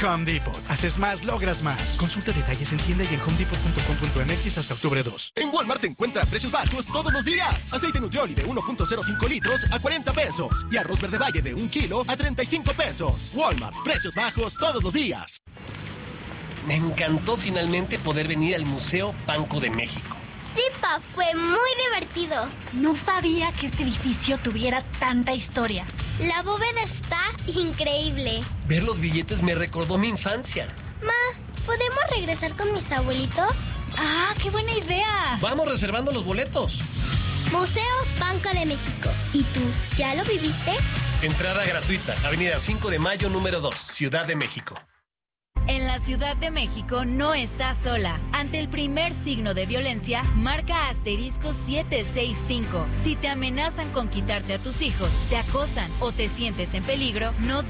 Home Depot. Haces más, logras más. Consulta detalles en tienda y en homedepot.com.mx hasta octubre 2. En Walmart encuentra precios bajos todos los días. Aceite Nutrioli de 1.05 litros a 40 pesos. Y arroz verde valle de 1 kilo a 35 pesos. Walmart, precios bajos todos los días. Me encantó finalmente poder venir al Museo Banco de México. Sí, Pa, fue muy divertido. No sabía que este edificio tuviera tanta historia. La bóveda está increíble. Ver los billetes me recordó mi infancia. Ma, ¿podemos regresar con mis abuelitos? ¡Ah, qué buena idea! Vamos reservando los boletos. Museo Banco de México. ¿Y tú, ya lo viviste? Entrada gratuita, Avenida 5 de Mayo, número 2, Ciudad de México. En la Ciudad de México no estás sola. Ante el primer signo de violencia, marca asterisco 765. Si te amenazan con quitarte a tus hijos, te acosan o te sientes en peligro, no